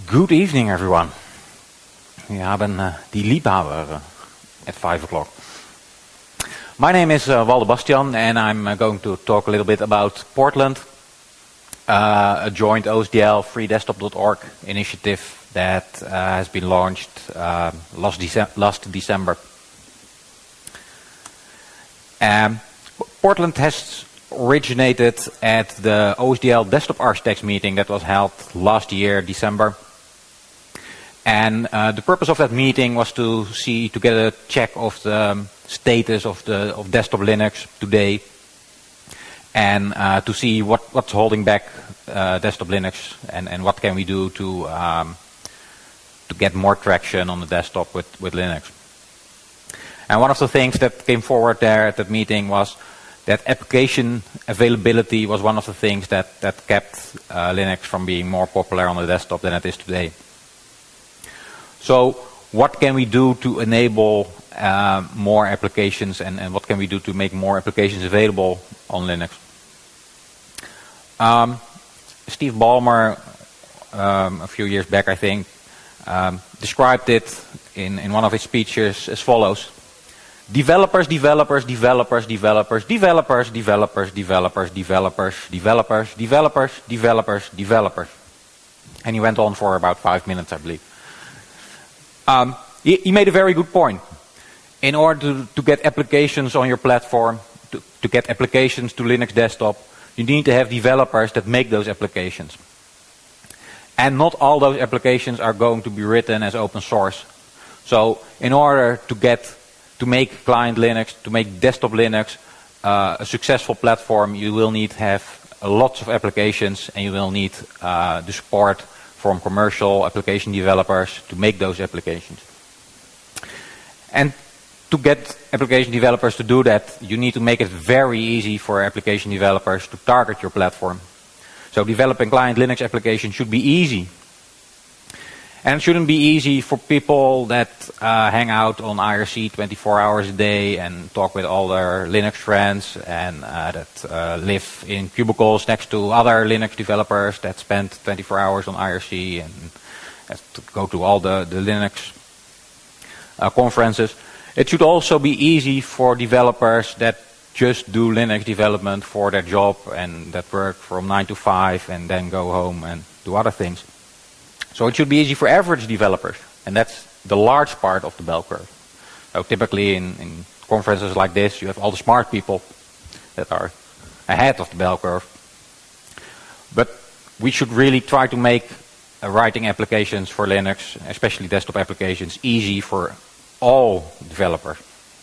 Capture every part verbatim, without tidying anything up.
Good evening, everyone. We hebben uh, die Liebhaber uh, at five o'clock. My name is uh, Waldo Bastian, and I'm uh, going to talk a little bit about Portland, uh, a joint O S D L free desktop dot org initiative that uh, has been launched uh, last, Dece last December. Um, Portland has originated at the O S D L Desktop Architects meeting that was held last year, December. And uh, the purpose of that meeting was to see, to get a check of the um, status of the of desktop Linux today, and uh, to see what, what's holding back uh, desktop Linux, and, and what can we do to um, to get more traction on the desktop with, with Linux. And one of the things that came forward there at that meeting was that application availability was one of the things that, that kept uh, Linux from being more popular on the desktop than it is today. So what can we do to enable uh, more applications, and, and what can we do to make more applications available on Linux? Um, Steve Ballmer, um, a few years back I think, um, described it in, in one of his speeches as follows. Developers, developers, developers, developers, developers, developers, developers, developers, developers, developers, developers, developers. And he went on for about five minutes, I believe. Um, he, he made a very good point. In order to, to get applications on your platform, to, to get applications to Linux desktop, you need to have developers that make those applications. And not all those applications are going to be written as open source. So in order to get to make client Linux, to make desktop Linux uh, a successful platform, you will need to have uh, lots of applications, and you will need uh, the support from commercial application developers to make those applications. And to get application developers to do that, you need to make it very easy for application developers to target your platform. So developing client Linux applications should be easy. And it shouldn't be easy for people that uh, hang out on I R C twenty-four hours a day and talk with all their Linux friends, and uh, that uh, live in cubicles next to other Linux developers that spend twenty-four hours on I R C and have to go to all the, the Linux uh, conferences. It should also be easy for developers that just do Linux development for their job and that work from nine to five and then go home and do other things. So it should be easy for average developers, and that's the large part of the bell curve. So typically in, in conferences like this, you have all the smart people that are ahead of the bell curve. But we should really try to make uh, writing applications for Linux, especially desktop applications, easy for all developers.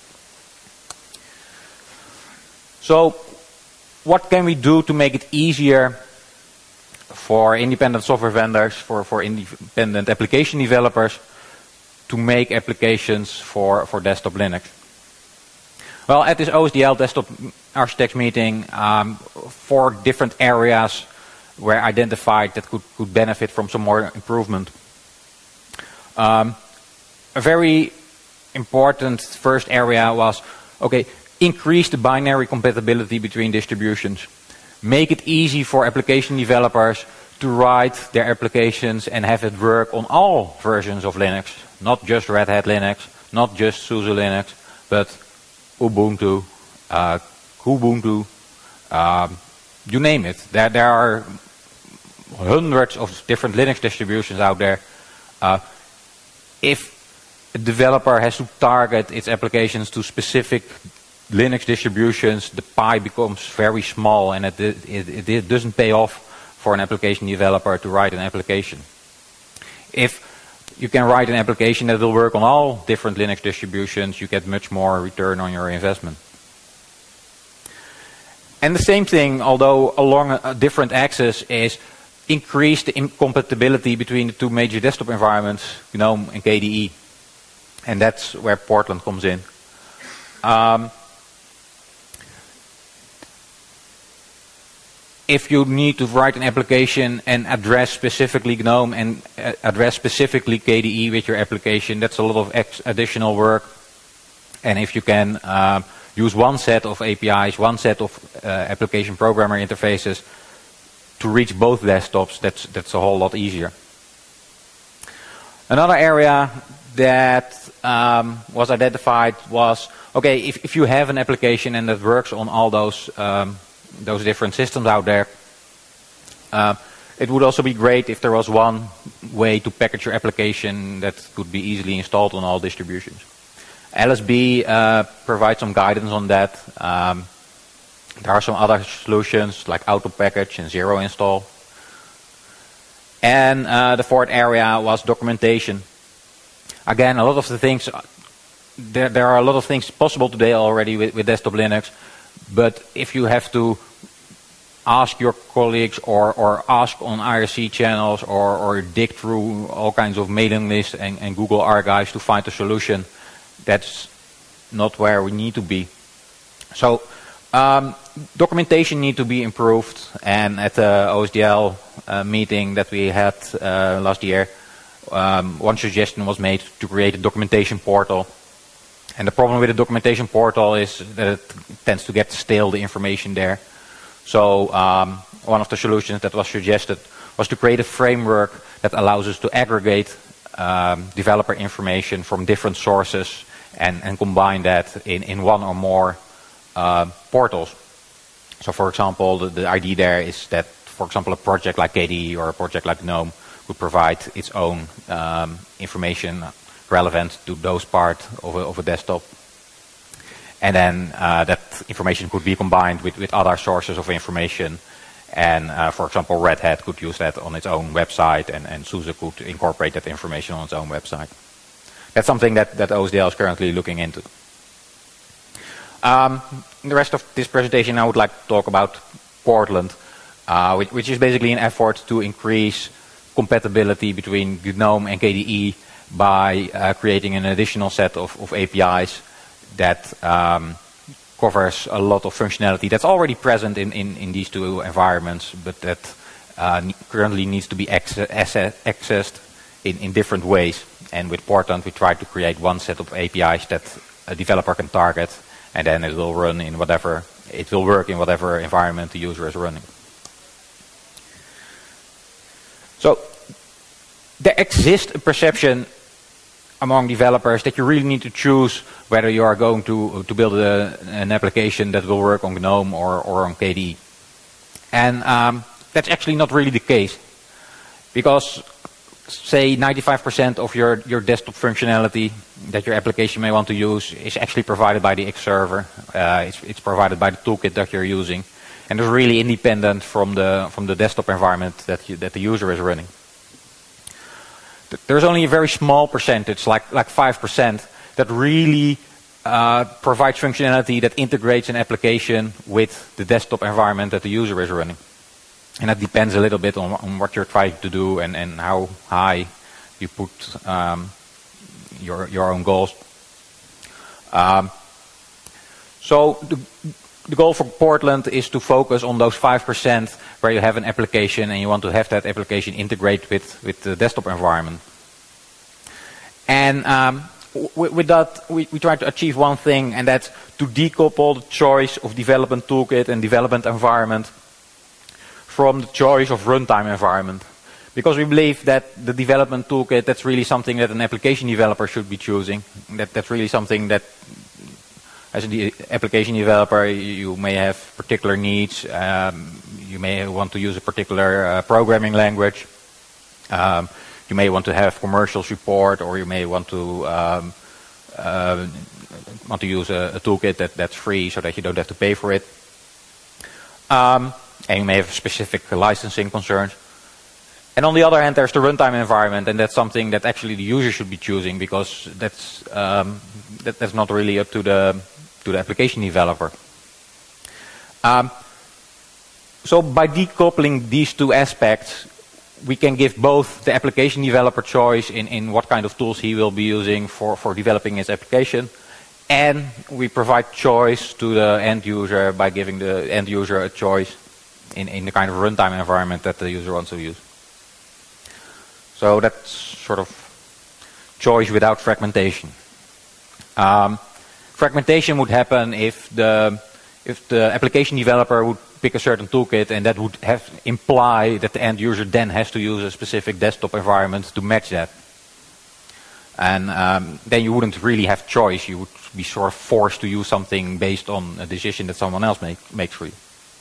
So what can we do to make it easier for independent software vendors, for, for independent application developers to make applications for, for desktop Linux? Well, at this O S D L Desktop Architects meeting, um, four different areas were identified that could, could benefit from some more improvement. Um, a very important first area was, okay, increase the binary compatibility between distributions. Make it easy for application developers to write their applications and have it work on all versions of Linux. Not just Red Hat Linux, not just SUSE Linux, but Ubuntu, uh, Kubuntu, um, you name it. There, there are hundreds of different Linux distributions out there. Uh, if a developer has to target its applications to specific Linux distributions, the pie becomes very small, and it, it, it doesn't pay off for an application developer to write an application. If you can write an application that will work on all different Linux distributions, you get much more return on your investment. And the same thing, although along a, a different axis, is increase the compatibility between the two major desktop environments, GNOME and K D E. And that's where Portland comes in. Um, If you need to write an application and address specifically GNOME and uh, address specifically K D E with your application, that's a lot of ex additional work. And if you can uh, use one set of A P Is, one set of uh, application programmer interfaces to reach both desktops, that's, that's a whole lot easier. Another area that um, was identified was, okay, if, if you have an application and that works on all those um, those different systems out there, uh, it would also be great if there was one way to package your application that could be easily installed on all distributions. L S B uh, provides some guidance on that. Um, there are some other solutions like AutoPackage and Zero Install. And uh, the fourth area was documentation. Again, a lot of the things, there, there are a lot of things possible today already with, with desktop Linux, but if you have to ask your colleagues or, or ask on I R C channels or, or dig through all kinds of mailing lists and, and Google archives to find a solution, that's not where we need to be. So um, documentation needs to be improved, and at the O S D L uh, meeting that we had uh, last year, um, one suggestion was made to create a documentation portal. And the problem with the documentation portal is that it tends to get stale, the information there. So um, one of the solutions that was suggested was to create a framework that allows us to aggregate um, developer information from different sources and, and combine that in, in one or more uh, portals. So for example, the, the idea there is that, for example, a project like K D E or a project like GNOME would provide its own um, information relevant to those parts of a, of a desktop. And then uh, that information could be combined with, with other sources of information. And uh, for example, Red Hat could use that on its own website, and, and SUSE could incorporate that information on its own website. That's something that, that O S D L is currently looking into. Um, in the rest of this presentation, I would like to talk about Portland, uh, which, which is basically an effort to increase compatibility between GNOME and K D E by uh, creating an additional set of, of A P Is that um, covers a lot of functionality that's already present in, in, in these two environments, but that uh, currently needs to be access, accessed in, in different ways. And with Portland, we try to create one set of A P Is that a developer can target, and then it will run in whatever, it will work in whatever environment the user is running. So there exists a perception among developers that you really need to choose whether you are going to to build a, an application that will work on GNOME or, or on K D E. And um, that's actually not really the case, because say ninety-five percent of your, your desktop functionality that your application may want to use is actually provided by the X server. Uh, it's, it's provided by the toolkit that you're using, and it's really independent from the from the desktop environment that you, that the user is running. There's only a very small percentage, like like five percent, that really uh, provides functionality that integrates an application with the desktop environment that the user is running. And that depends a little bit on, on what you're trying to do and, and how high you put um, your your own goals. Um, so the, the goal for Portland is to focus on those five percent where you have an application and you want to have that application integrate with, with the desktop environment. And um, with, with that, we, we try to achieve one thing, and that's to decouple the choice of development toolkit and development environment from the choice of runtime environment. Because we believe that the development toolkit, that's really something that an application developer should be choosing. That, that's really something that, as an application developer, you may have particular needs. Um, you may want to use a particular uh, programming language. Um, you may want to have commercial support, or you may want to um, uh, want to use a, a toolkit that, that's free, so that you don't have to pay for it. Um, and you may have specific licensing concerns. And on the other hand, there's the runtime environment, and that's something that actually the user should be choosing, because that's um, that, that's not really up to the to the application developer. Um, so by decoupling these two aspects, we can give both the application developer choice in, in what kind of tools he will be using for, for developing his application, and we provide choice to the end user by giving the end user a choice in, in the kind of runtime environment that the user wants to use. So that's sort of choice without fragmentation. Um, fragmentation would happen if the if the application developer would pick a certain toolkit, and that would have imply that the end user then has to use a specific desktop environment to match that. And um, then you wouldn't really have choice. You would be sort of forced to use something based on a decision that someone else make, makes for you.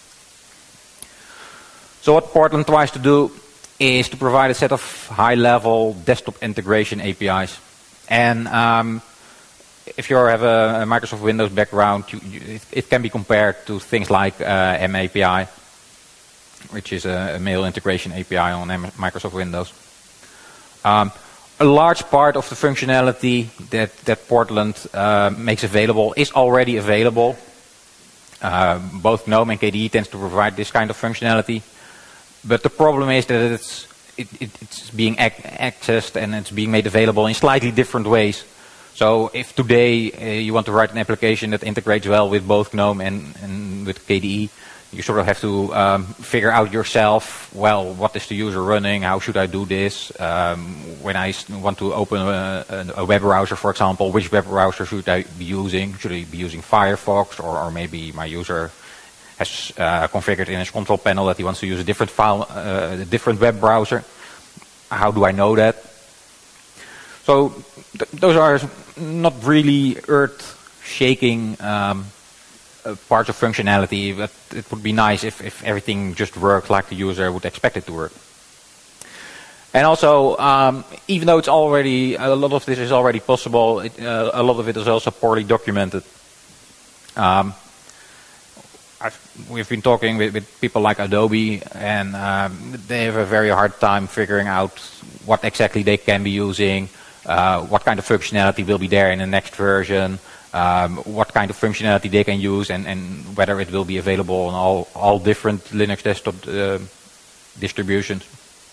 So what Portland tries to do is to provide a set of high-level desktop integration A P Is. And um, if you have a, a Microsoft Windows background, you, you, it, it can be compared to things like uh, M A P I, which is a, a mail integration A P I on M Microsoft Windows. Um, a large part of the functionality that, that Portland uh, makes available is already available. Uh, both GNOME and K D E tends to provide this kind of functionality. But the problem is that it's, it, it, it's being ac accessed and it's being made available in slightly different ways. So if today uh, you want to write an application that integrates well with both GNOME and, and with K D E, you sort of have to um, figure out yourself, well, what is the user running, how should I do this, um, when I want to open a, a web browser, for example, which web browser should I be using? Should I be using Firefox, or, or maybe my user has uh, configured in his control panel that he wants to use a different file, uh, a different web browser. How do I know that? So th those are not really earth-shaking um, uh, parts of functionality, but it would be nice if, if everything just worked like the user would expect it to work. And also, um, even though it's already, a lot of this is already possible, it, uh, a lot of it is also poorly documented. Um, I've, we've been talking with, with people like Adobe, and um, they have a very hard time figuring out what exactly they can be using, uh, what kind of functionality will be there in the next version, um, what kind of functionality they can use, and, and whether it will be available on all, all different Linux desktop uh, distributions.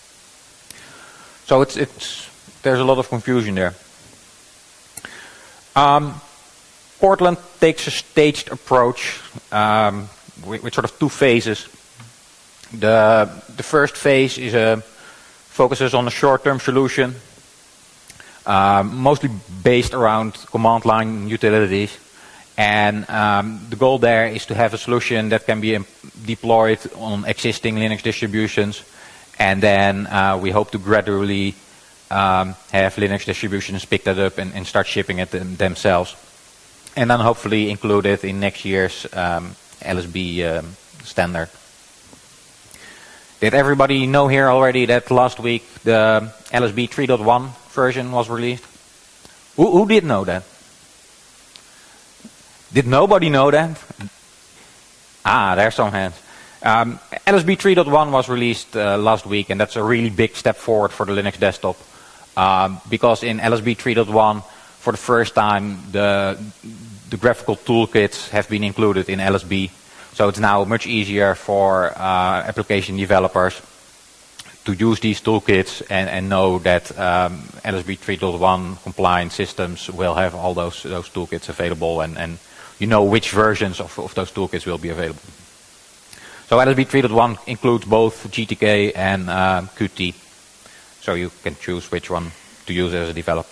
So it's, it's, there's a lot of confusion there. Um, Portland takes a staged approach um, with, with sort of two phases. The, the first phase is a, focuses on a short-term solution, uh, mostly based around command line utilities. And um, the goal there is to have a solution that can be deployed on existing Linux distributions. And then uh, we hope to gradually um, have Linux distributions pick that up and, and start shipping it them themselves. And then hopefully include it in next year's um, L S B um, standard. Did everybody know here already that last week the L S B three point one version was released? Who, who did know that? Did nobody know that? Ah, there's some hands. Um, L S B three point one was released uh, last week, and that's a really big step forward for the Linux desktop. Um, because in L S B three point one, for the first time, the, the graphical toolkits have been included in L S B. So it's now much easier for uh, application developers to use these toolkits and, and know that um, L S B three point one compliant systems will have all those, those toolkits available, and, and you know which versions of, of those toolkits will be available. So L S B three point one includes both G T K and uh, Qt, so you can choose which one to use as a developer.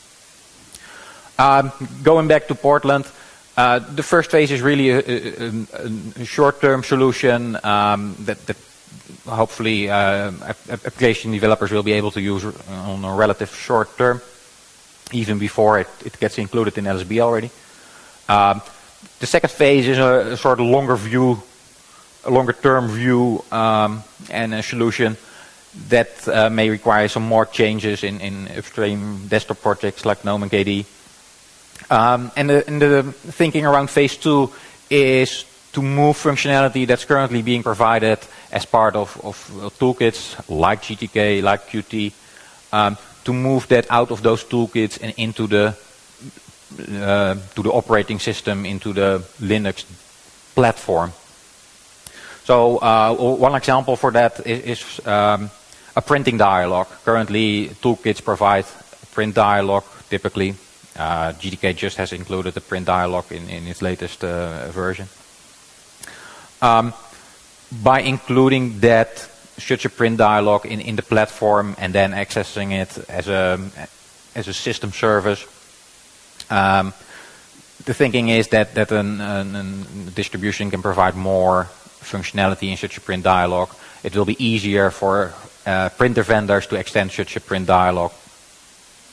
Um, going back to Portland, uh, the first phase is really a, a, a short-term solution um, that, that hopefully uh, application developers will be able to use on a relative short term, even before it, it gets included in L S B already. Um, the second phase is a, a sort of longer view, a longer term view um, and a solution that uh, may require some more changes in, in upstream desktop projects like GNOME and K D E. Um, and, the, and the thinking around phase two is to move functionality that's currently being provided as part of, of toolkits like G T K, like Qt, um, to move that out of those toolkits and into the uh, to the operating system, into the Linux platform. So uh, one example for that is, is um, a printing dialog. Currently, toolkits provide a print dialog typically. Uh, G T K just has included the print dialog in, in its latest uh, version. Um, by including that, such a print dialog in, in the platform and then accessing it as a, as a system service, um, the thinking is that, that an, an, an distribution can provide more functionality in such a print dialog. It will be easier for uh, printer vendors to extend such a print dialog.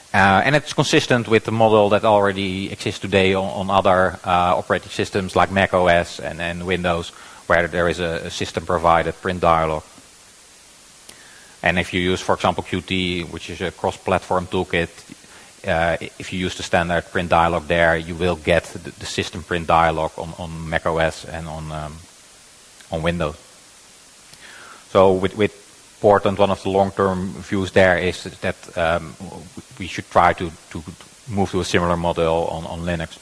Uh, and it's consistent with the model that already exists today on, on other uh, operating systems like Mac O S and, and Windows, where there is a, a system-provided print dialog. And if you use, for example, Qt, which is a cross-platform toolkit, uh, if you use the standard print dialog there, you will get the, the system print dialog on, on Mac O S and on um, on Windows. So with, with Portland, one of the long-term views there is that um, we should try to, to move to a similar model on, on Linux.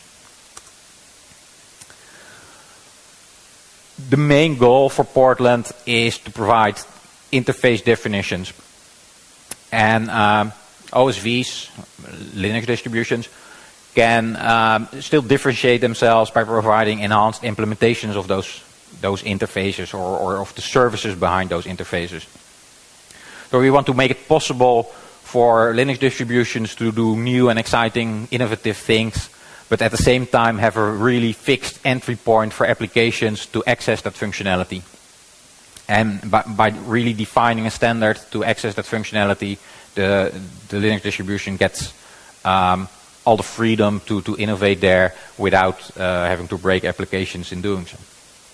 The main goal for Portland is to provide interface definitions. And um, O S Vs, Linux distributions, can um, still differentiate themselves by providing enhanced implementations of those, those interfaces or, or of the services behind those interfaces. So we want to make it possible for Linux distributions to do new and exciting, innovative things, but at the same time have a really fixed entry point for applications to access that functionality. And by, by really defining a standard to access that functionality, the, the Linux distribution gets um, all the freedom to, to innovate there without uh, having to break applications in doing so.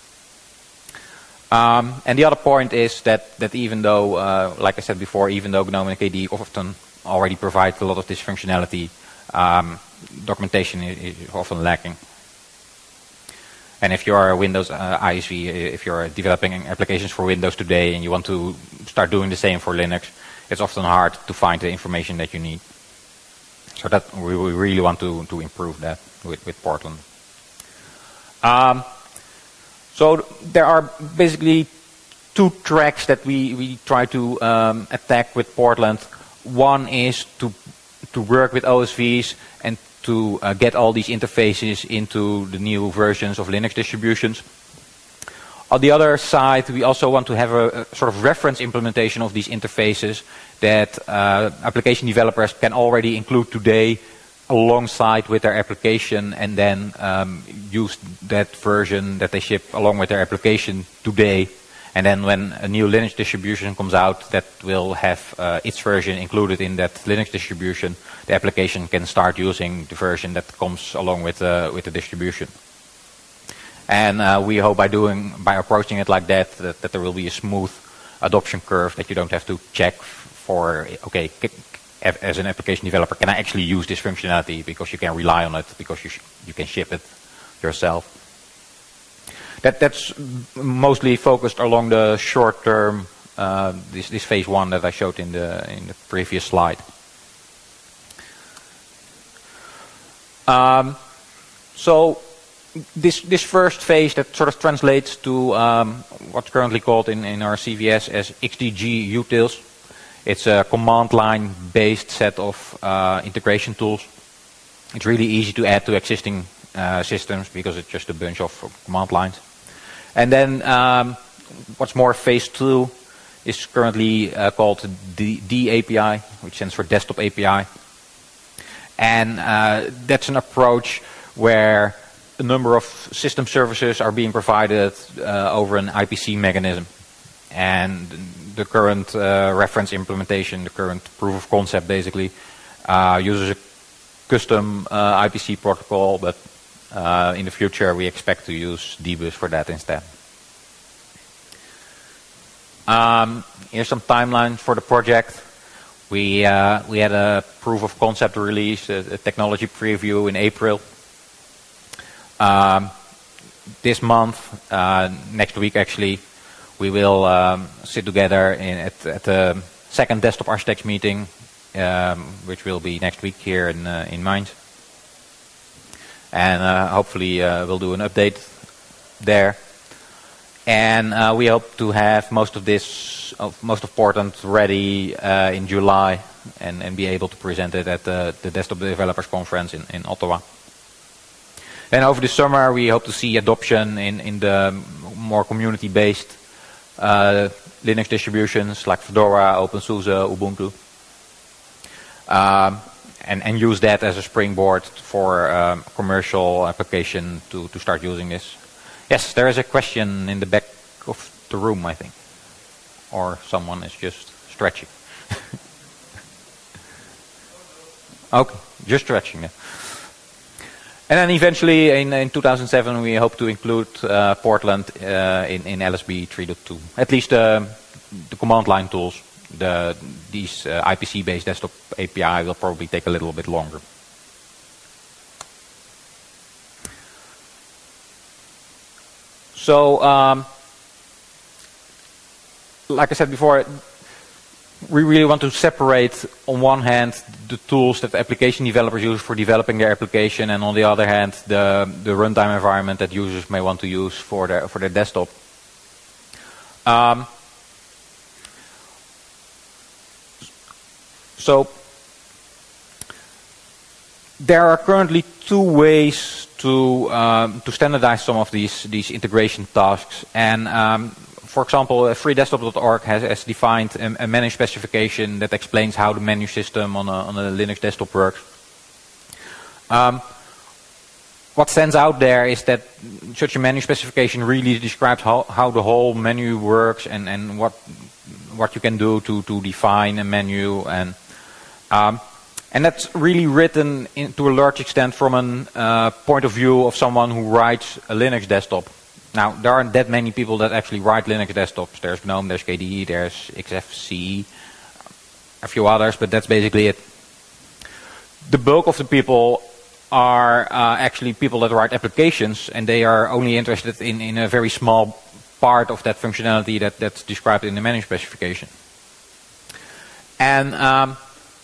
Um, and the other point is that, that even though, uh, like I said before, even though GNOME and K D E often already provide a lot of this functionality, um, documentation is, is often lacking. And if you are a Windows uh, I S V, if you're developing applications for Windows today and you want to start doing the same for Linux, it's often hard to find the information that you need. So that we, we really want to, to improve that with, with Portland. Um, So there are basically two tracks that we, we try to um, attack with Portland. One is to to work with O S Vs and to uh, get all these interfaces into the new versions of Linux distributions. On the other side, we also want to have a, a sort of reference implementation of these interfaces that uh, application developers can already include today alongside with their application, and then um, use that version that they ship along with their application today. And then when a new Linux distribution comes out that will have uh, its version included in that Linux distribution, the application can start using the version that comes along with uh, with the distribution. And uh, we hope by doing by approaching it like that, that that there will be a smooth adoption curve, that you don't have to check for okay. As an application developer, can I actually use this functionality, because you can rely on it, because you sh you can ship it yourself. That that's mostly focused along the short term, uh, this this phase one that I showed in the in the previous slide. Um, so this this first phase that sort of translates to um, what's currently called in in our C V S as X D G utils. It's a command line based set of uh, integration tools. It's really easy to add to existing uh, systems because it's just a bunch of command lines. And then um, what's more, phase two is currently uh, called the D A P I, which stands for Desktop A P I. And uh, that's an approach where a number of system services are being provided uh, over an I P C mechanism. And the current uh, reference implementation, the current proof of concept basically, uh, uses a custom uh, I P C protocol, but uh, in the future we expect to use D bus for that instead. Um, here's some timeline for the project. We, uh, we had a proof of concept release, a, a technology preview in April. Um, this month, uh, next week actually, we will um, sit together in, at, at the second Desktop Architects meeting, um, which will be next week here in, uh, in Mainz. And uh, hopefully uh, we'll do an update there. And uh, we hope to have most of this, uh, most of Portland ready uh, in July, and, and be able to present it at the, the Desktop Developers Conference in, in Ottawa. Then over the summer we hope to see adoption in, in the more community-based Uh, Linux distributions like Fedora, OpenSUSE, Ubuntu, um, and, and use that as a springboard for um, commercial application to, to start using this. Yes, there is a question in the back of the room, I think, or someone is just stretching. Okay, just stretching it. And then eventually in, in two thousand seven we hope to include uh, Portland uh, in, in L S B three point two. At least uh, the command line tools, the, these uh, I P C-based desktop A P I will probably take a little bit longer. So, um, like I said before, we really want to separate, on one hand, the tools that application developers use for developing their application, and on the other hand, the, the runtime environment that users may want to use for their, for their desktop. Um, so, there are currently two ways to um, to standardize some of these these integration tasks. And um, for example, free desktop dot org has, has defined a, a menu specification that explains how the menu system on a, on a Linux desktop works. Um, what stands out there is that such a menu specification really describes how, how the whole menu works and, and what what you can do to to define a menu, and um, and that's really written in, to a large extent from a uh, point of view of someone who writes a Linux desktop. Now, there aren't that many people that actually write Linux desktops. There's GNOME, there's K D E, there's X F C E, a few others, but that's basically it. The bulk of the people are uh, actually people that write applications, and they are only interested in, in a very small part of that functionality that, that's described in the menu specification. And um,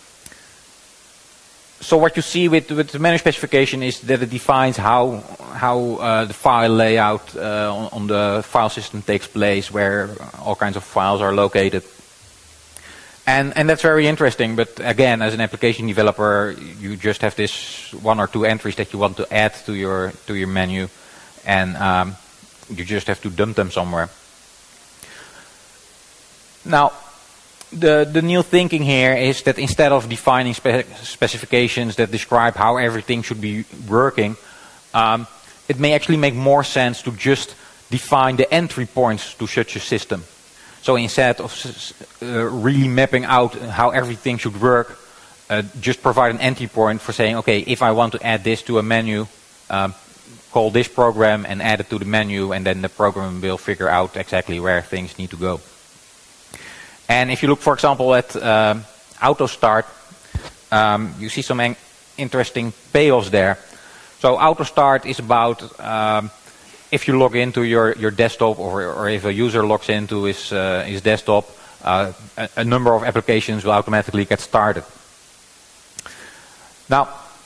so what you see with, with the menu specification is that it defines how how uh, the file layout uh, on, on the file system takes place, where all kinds of files are located. And, and that's very interesting, but again, as an application developer, you just have this one or two entries that you want to add to your to your menu, and um, you just have to dump them somewhere. Now, The, the new thinking here is that instead of defining spe specifications that describe how everything should be working, um, it may actually make more sense to just define the entry points to such a system. So instead of uh, really mapping out how everything should work, uh, just provide an entry point for saying, okay, if I want to add this to a menu, um, call this program and add it to the menu, and then the program will figure out exactly where things need to go. And if you look, for example, at um, AutoStart, um, you see some interesting payoffs there. So AutoStart is about um, if you log into your, your desktop, or, or if a user logs into his, uh, his desktop, uh, a, a number of applications will automatically get started. Now,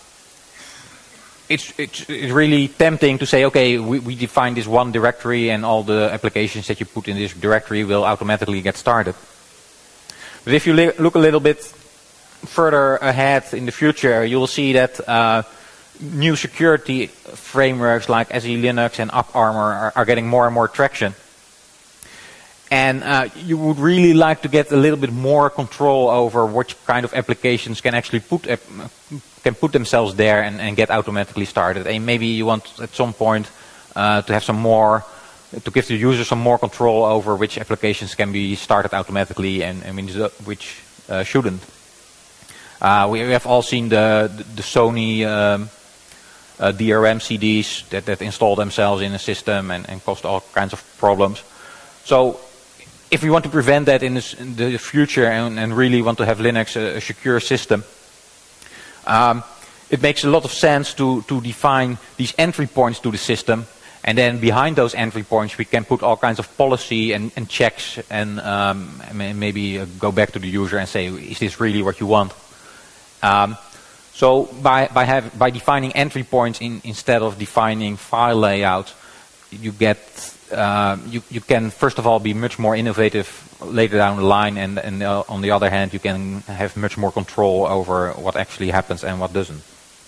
it's, it's, it's really tempting to say, okay, we, we define this one directory and all the applications that you put in this directory will automatically get started. But if you look a little bit further ahead in the future, you will see that uh, new security frameworks like S E Linux and AppArmor are, are getting more and more traction. And uh, you would really like to get a little bit more control over which kind of applications can actually put uh, can put themselves there and, and get automatically started. And maybe you want at some point uh, to have some more to give the user some more control over which applications can be started automatically and, and which uh, shouldn't. Uh, we have all seen the, the Sony um, uh, D R M C Ds that, that install themselves in a system and, and cause all kinds of problems. So if we want to prevent that in, this, in the future and, and really want to have Linux a, a secure system, um, it makes a lot of sense to, to define these entry points to the system. And then behind those entry points, we can put all kinds of policy and, and checks, and um, maybe uh, go back to the user and say, is this really what you want? Um, so by by, have, by defining entry points in, instead of defining file layouts, you get uh, you you can first of all be much more innovative later down the line, and, and uh, on the other hand, you can have much more control over what actually happens and what doesn't.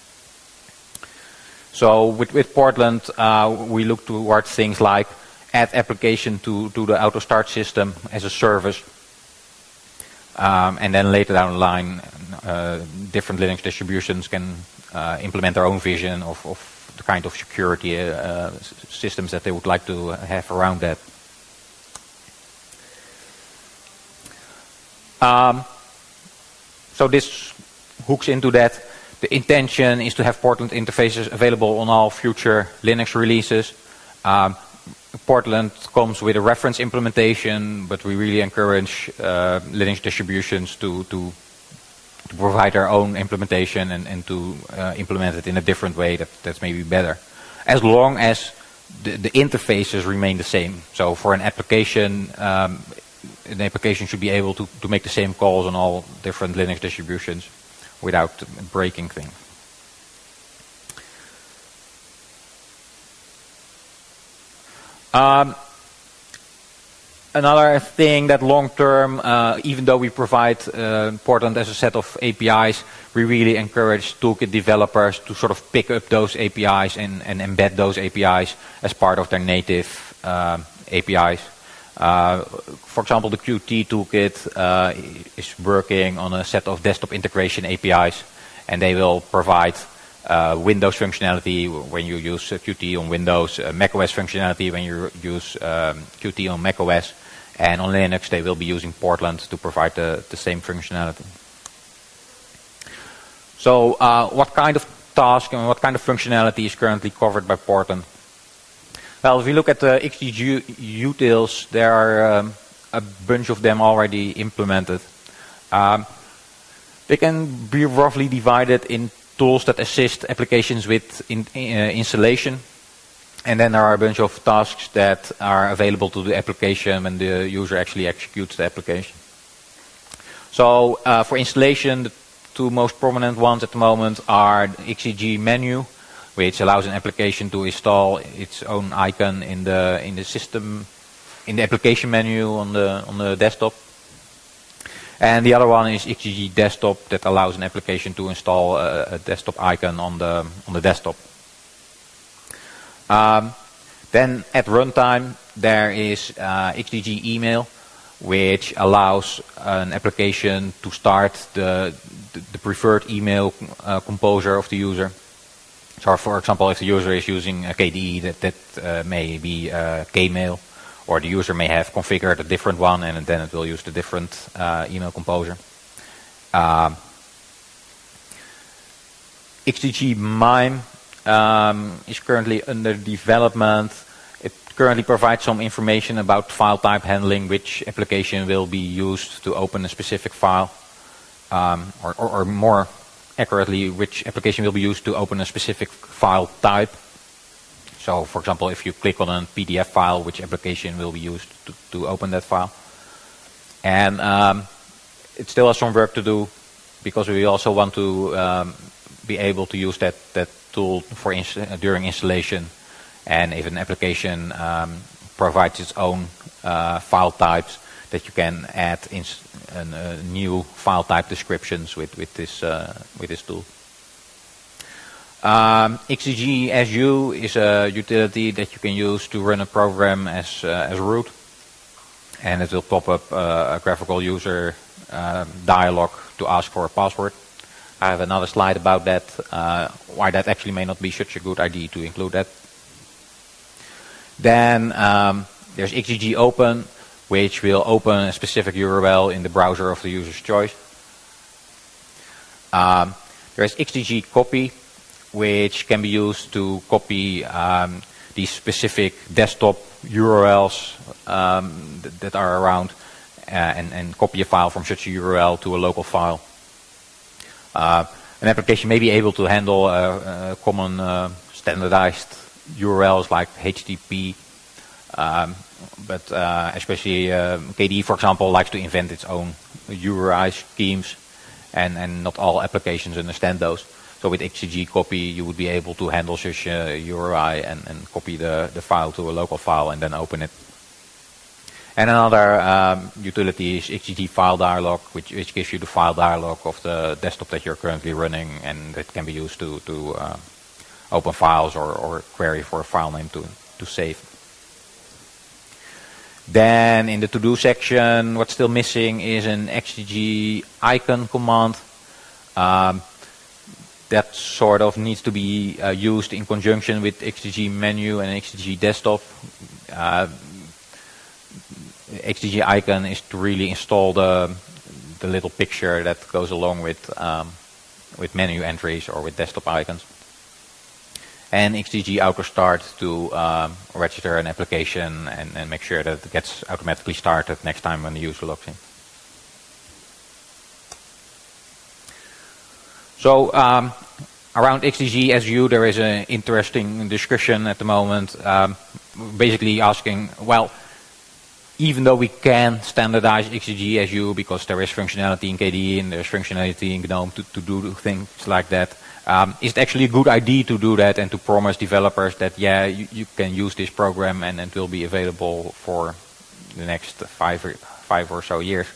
So with, with Portland, uh, we look towards things like add application to, to the AutoStart system as a service. Um, and then later down the line, uh, different Linux distributions can uh, implement their own vision of, of the kind of security uh, systems that they would like to have around that. Um, so this hooks into that. the intention is to have Portland interfaces available on all future Linux releases. Um, Portland comes with a reference implementation, but we really encourage uh, Linux distributions to, to, to provide their own implementation and, and to uh, implement it in a different way that, that's maybe better. As long as the, the interfaces remain the same. So for an application, um, an application should be able to, to make the same calls on all different Linux distributions without breaking things. Um, another thing that long term, uh, even though we provide uh, Portland as a set of A P Is, we really encourage Toolkit developers to sort of pick up those A P Is and, and embed those A P Is as part of their native uh, A P Is. Uh, for example, the Qt Toolkit uh, is working on a set of desktop integration A P Is, and they will provide uh, Windows functionality when you use uh, Qt on Windows, uh, macOS functionality when you use um, Qt on macOS, and on Linux they will be using Portland to provide the, the same functionality. So uh, what kind of task and what kind of functionality is currently covered by Portland? Well, if we look at the X D G utils, there are um, a bunch of them already implemented. Um, they can be roughly divided in tools that assist applications with in, uh, installation. And then there are a bunch of tasks that are available to the application when the user actually executes the application. So uh, for installation, the two most prominent ones at the moment are the X D G menu, which allows an application to install its own icon in the in the system, in the application menu on the on the desktop. And the other one is X D G desktop, that allows an application to install a, a desktop icon on the on the desktop. Um, then at runtime there is uh, X D G email, which allows an application to start the the, the preferred email uh, composer of the user. So, for example, if the user is using a K D E, that, that uh, may be uh, Kmail, or the user may have configured a different one, and then it will use the different uh, email composer. Um, X D G MIME um, is currently under development. It currently provides some information about file type handling, which application will be used to open a specific file, um, or, or, or more accurately, which application will be used to open a specific file type. So, for example, if you click on a P D F file, which application will be used to, to open that file. And um, it still has some work to do, because we also want to um, be able to use that, that tool for ins uh, during installation. And if an application um, provides its own uh, file types, that you can add in uh, new file type descriptions with with this uh, with this tool. Um, X D G S U is a utility that you can use to run a program as uh, as root, and it will pop up uh, a graphical user uh, dialog to ask for a password. I have another slide about that, uh, why that actually may not be such a good idea to include that. Then um, there's X D G Open, which will open a specific U R L in the browser of the user's choice. Um, there's X D G Copy, which can be used to copy um, these specific desktop U R Ls um, th that are around uh, and, and copy a file from such a U R L to a local file. Uh, an application may be able to handle uh, uh, common uh, standardized U R Ls like H T T P, um, but uh, especially uh, K D E, for example, likes to invent its own U R I schemes, and, and not all applications understand those. So with X D G Copy, you would be able to handle such a U R I and, and copy the, the file to a local file and then open it. And another um, utility is X D G File Dialog, which, which gives you the file dialog of the desktop that you're currently running, and it can be used to, to uh, open files or, or query for a file name to, to save. Then in the to-do section, what's still missing is an X D G icon command. Um, that sort of needs to be uh, used in conjunction with X D G menu and X D G desktop. Uh, X D G icon is to really install the the little picture that goes along with um, with menu entries or with desktop icons. And X D G auto start to um, register an application and, and make sure that it gets automatically started next time when the user logs in. So um, around X D G S U there is an interesting discussion at the moment, um, basically asking, well, even though we can standardize X D G S U because there is functionality in K D E and there's functionality in GNOME to, to do things like that, um, is it actually a good idea to do that and to promise developers that, yeah, you, you can use this program and it will be available for the next five or, five or so years?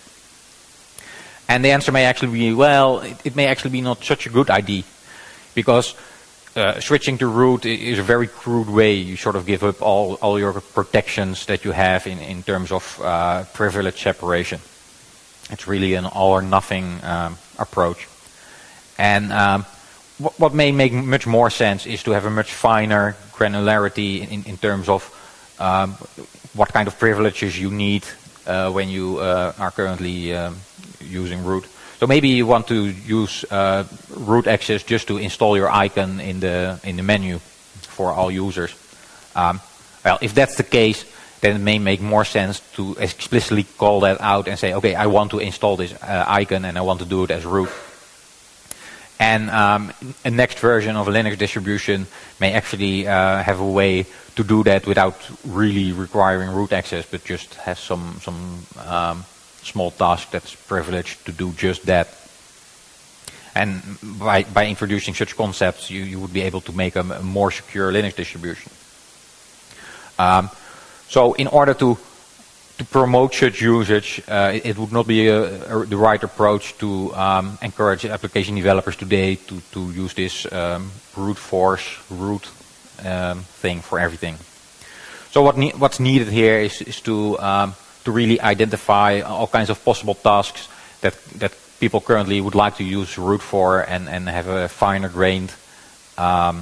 And the answer may actually be, well, it, it may actually be not such a good idea, because uh, switching to root is a very crude way. You sort of give up all, all your protections that you have in, in terms of uh, privilege separation. It's really an all or nothing um, approach. And um, what, what may make much more sense is to have a much finer granularity in, in terms of um, what kind of privileges you need uh, when you uh, are currently um, using root. So maybe you want to use uh, root access just to install your icon in the in the menu for all users. Um, well, if that's the case, then it may make more sense to explicitly call that out and say, okay, I want to install this uh, icon and I want to do it as root. And um, a next version of a Linux distribution may actually uh, have a way to do that without really requiring root access, but just has some some um, small task that's privileged to do just that. And by, by introducing such concepts, you, you would be able to make a, a more secure Linux distribution. Um, so in order to to promote such usage, uh, it, it would not be a, a, the right approach to um, encourage application developers today to, to use this um, brute force root um, thing for everything. So what ne what's needed here is, is to um, to really identify all kinds of possible tasks that that people currently would like to use root for, and and have a finer grained um,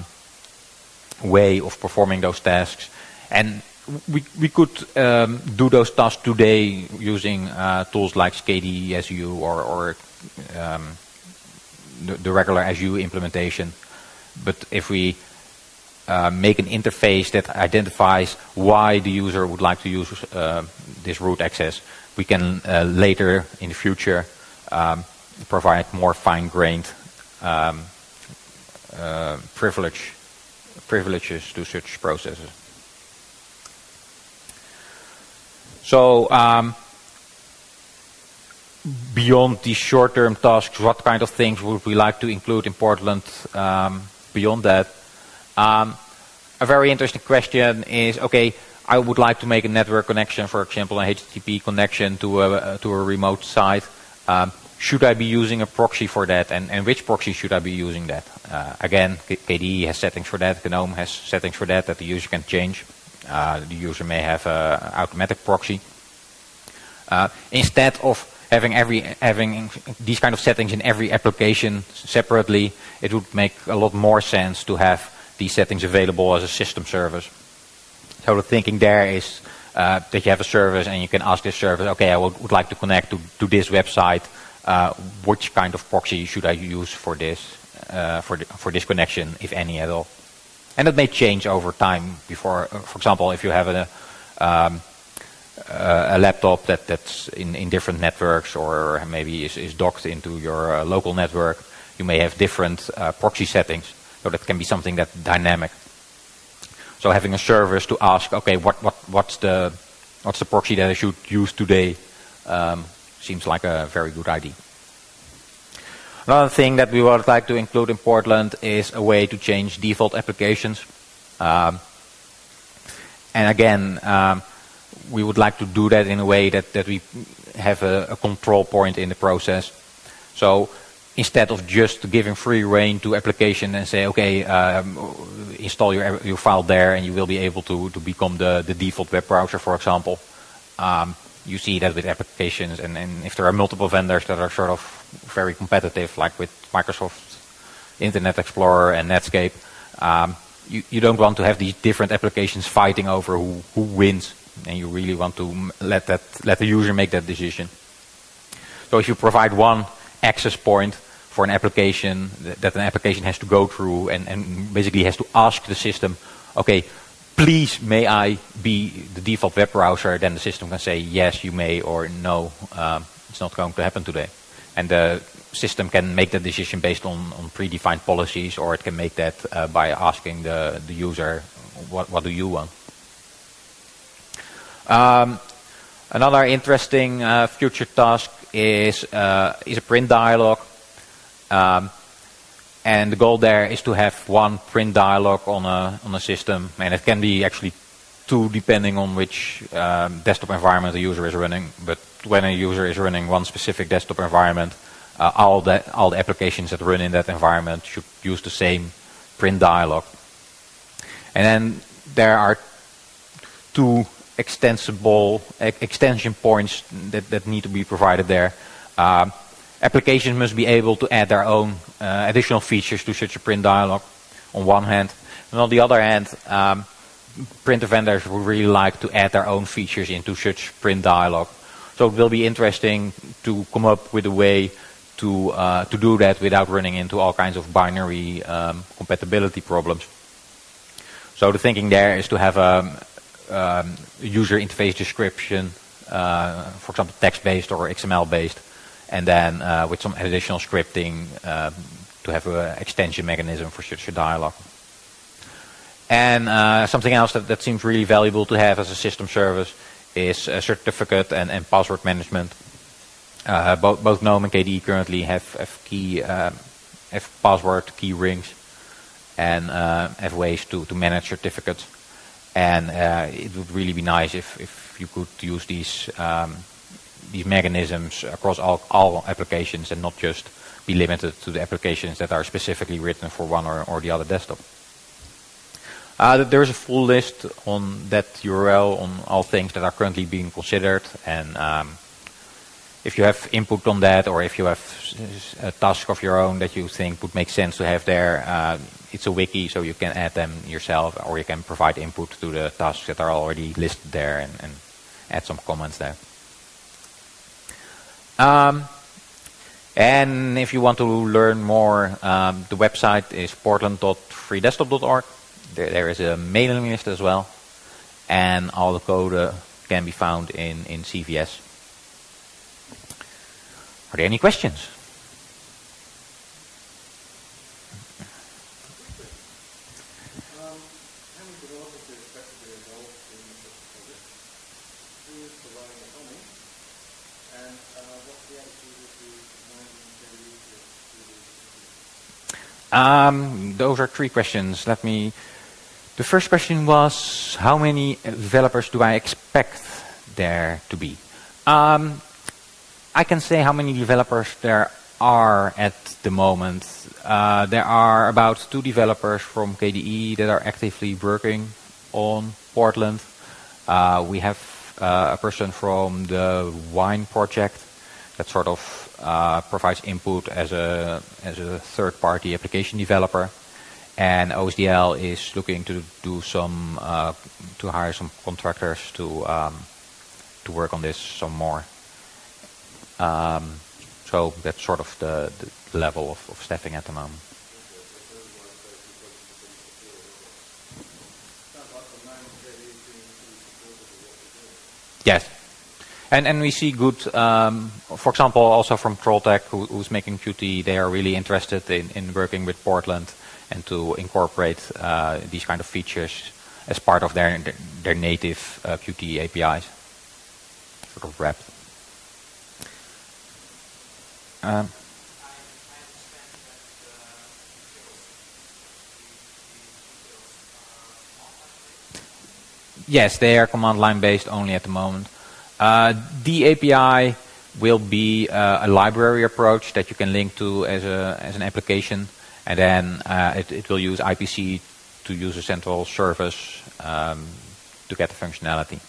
way of performing those tasks. And we we could um, do those tasks today using uh, tools like K D E S U or or um, the, the regular S U implementation. But if we Uh, make an interface that identifies why the user would like to use uh, this root access, we can uh, later in the future um, provide more fine-grained um, uh, privilege, privileges to such processes. So um, beyond these short-term tasks, what kind of things would we like to include in Portland um, beyond that? Um, a very interesting question is, okay, I would like to make a network connection, for example, an H T T P connection to a, to a remote site. Um, should I be using a proxy for that, and, and which proxy should I be using that? Uh, again, K D E has settings for that, GNOME has settings for that that the user can change. Uh, the user may have an automatic proxy. Uh, instead of having every having these kind of settings in every application separately, it would make a lot more sense to have these settings available as a system service. So the thinking there is uh, that you have a service and you can ask this service, okay, I would, would like to connect to, to this website. Uh, which kind of proxy should I use for this uh, for the, for this connection, if any at all? And it may change over time. Before, uh, for example, if you have a um, uh, a laptop that that's in, in different networks, or maybe is, is docked into your uh, local network, you may have different uh, proxy settings. So that can be something that's dynamic. So having a service to ask, okay, what what what's the what's the proxy that I should use today, um, seems like a very good idea. Another thing that we would like to include in Portland is a way to change default applications. Um, and again, um, we would like to do that in a way that that we have a, a control point in the process. So instead of just giving free rein to application and say, okay, um, install your, your file there and you will be able to, to become the, the default web browser, for example. Um, you see that with applications, and, and if there are multiple vendors that are sort of very competitive, like with Microsoft Internet Explorer and Netscape, um, you, you don't want to have these different applications fighting over who, who wins, and you really want to let, that, let the user make that decision. So if you provide one access point for an application that, that an application has to go through and, and basically has to ask the system, okay, please may I be the default web browser, then the system can say yes, you may, or no, um, it's not going to happen today. And the system can make that decision based on, on predefined policies, or it can make that uh, by asking the, the user, what, what do you want? Um, another interesting uh, future task is, uh, is a print dialog. Um, And the goal there is to have one print dialog on a on a system, and it can be actually two depending on which um, desktop environment the user is running. But when a user is running one specific desktop environment, uh, all the all the applications that run in that environment should use the same print dialog. And then there are two extensible e extension points that that need to be provided there. Um, Applications must be able to add their own uh, additional features to such a print dialog on one hand. And on the other hand, um, printer vendors would really like to add their own features into such print dialog. So it will be interesting to come up with a way to, uh, to do that without running into all kinds of binary um, compatibility problems. So the thinking there is to have a um, user interface description, uh, for example text-based or X M L-based, and then uh, with some additional scripting uh, to have an extension mechanism for such a dialog. And uh, something else that, that seems really valuable to have as a system service is a certificate and, and password management. Uh, both, both GNOME and K D E currently have, have key uh, have password key rings and uh, have ways to, to manage certificates. And uh, it would really be nice if, if you could use these um, these mechanisms across all, all applications and not just be limited to the applications that are specifically written for one or, or the other desktop. Uh, there is a full list on that U R L on all things that are currently being considered, and um, if you have input on that, or if you have a task of your own that you think would make sense to have there, uh, it's a wiki, so you can add them yourself, or you can provide input to the tasks that are already listed there and, and add some comments there. Um, and if you want to learn more, um, the website is portland dot free desktop dot org. There, there is a mailing list as well, and all the code uh, can be found in, in C V S. Are there any questions? Um, those are three questions. Let me. The first question was, how many developers do I expect there to be? Um, I can say how many developers there are at the moment. Uh, there are about two developers from K D E that are actively working on Portland. Uh, we have uh, a person from the Wine project that sort of uh, provides input as a as a third-party application developer, and O S D L is looking to do some uh, to hire some contractors to um, to work on this some more. Um, so that's sort of the, the level of, of staffing at the moment. Yes. And and we see good, um, for example, also from Trolltech, who, who's making Qt, they are really interested in, in working with Portland and to incorporate uh, these kind of features as part of their their native uh, Qt A P Is, sort of wrapped. Um, yes, they are command line based only at the moment. Uh, the A P I will be uh, a library approach that you can link to as a as an application, and then uh, it, it will use I P C to use a central service um, to get the functionality.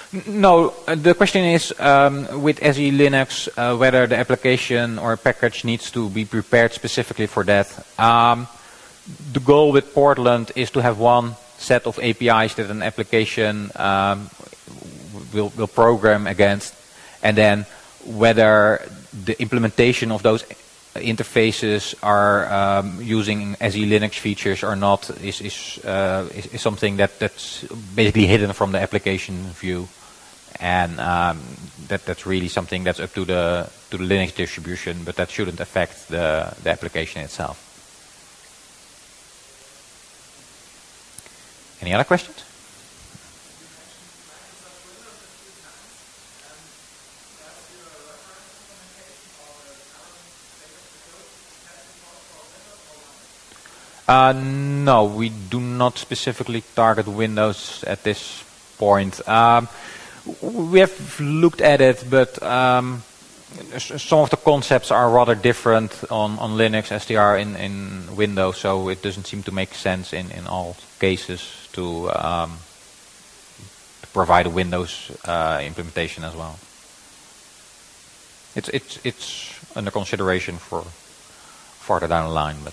No, uh, the question is um, with S E Linux uh, whether the application or package needs to be prepared specifically for that. Um, the goal with Portland is to have one set of A P Is that an application um, will, will program against, and then whether the implementation of those interfaces are um, using S E Linux features or not is is, uh, is is something that that's basically hidden from the application view, and um, that that's really something that's up to the to the Linux distribution, but that shouldn't affect the the application itself. Any other questions? Uh, no, we do not specifically target Windows at this point. Um, we have looked at it, but um, some of the concepts are rather different on, on Linux as they are in, in Windows, so it doesn't seem to make sense in, in all cases to, um, to provide a Windows uh, implementation as well. It's, it's, it's under consideration for farther down the line, but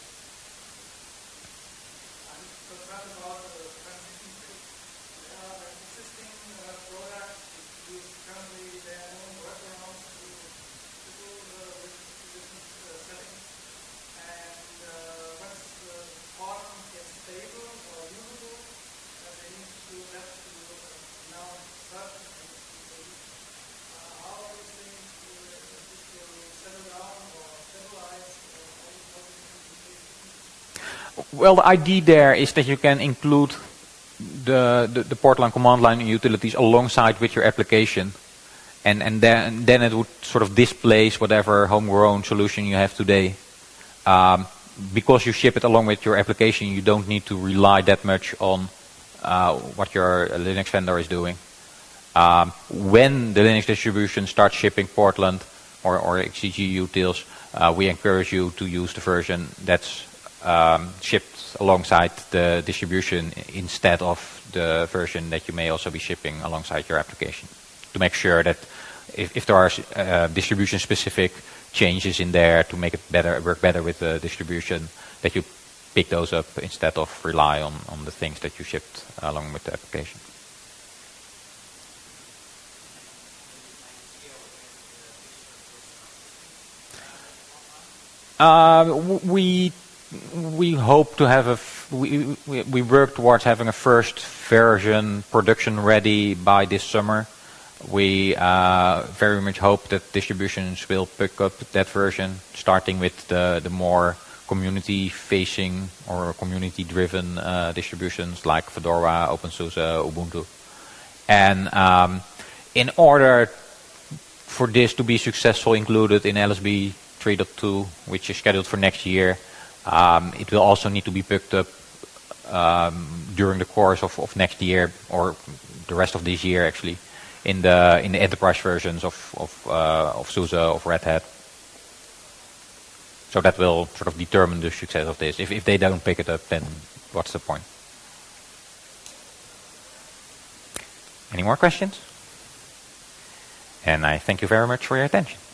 well, the idea there is that you can include the, the, the Portland command line utilities alongside with your application, and, and then, then it would sort of displace whatever homegrown solution you have today. Um, because you ship it along with your application, you don't need to rely that much on uh, what your Linux vendor is doing. Um, when the Linux distribution starts shipping Portland or, or X C G utils, uh, we encourage you to use the version that's Um, shipped alongside the distribution instead of the version that you may also be shipping alongside your application, to make sure that if, if there are uh, distribution specific changes in there to make it better, work better with the distribution, that you pick those up instead of rely on, on the things that you shipped along with the application. Uh, we We hope to have a, f we, we, we work towards having a first version production ready by this summer. We uh, very much hope that distributions will pick up that version, starting with the, the more community facing or community driven uh, distributions like Fedora, OpenSUSE, Ubuntu. And um, in order for this to be successful included in L S B three point two, which is scheduled for next year, Um, it will also need to be picked up um, during the course of, of next year, or the rest of this year actually, in the in the enterprise versions of of, uh, of SUSE, of Red Hat. So that will sort of determine the success of this. If if they don't pick it up, then what's the point? Any more questions? And I thank you very much for your attention.